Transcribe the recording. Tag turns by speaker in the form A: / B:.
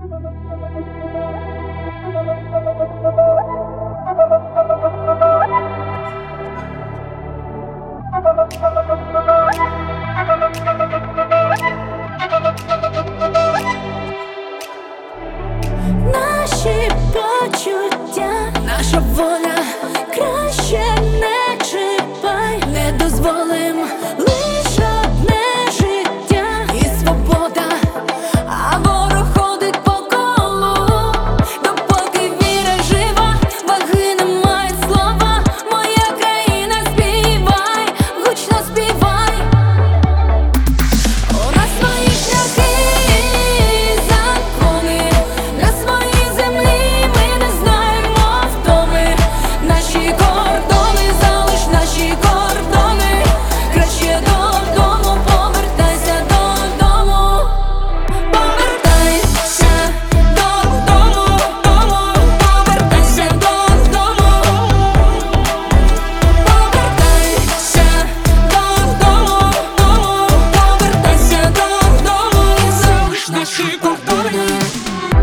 A: Наші почуття, наша воля, краще не чіпай, не дозволим лиш одне життя і свобода, а ворог ходить по колу, допоки віра жива, ваги не мають слова. Моя країна, співай, гучно співай. У нас свої шляхи і закони, на своїй землі ми не знаємо втоми. Наші кордони, залиш наші кордони, краще додому, повертайся додому. Повертайся додому, повертайся додому. Повертайся додому, повертайся додому, і залиш наші кордони.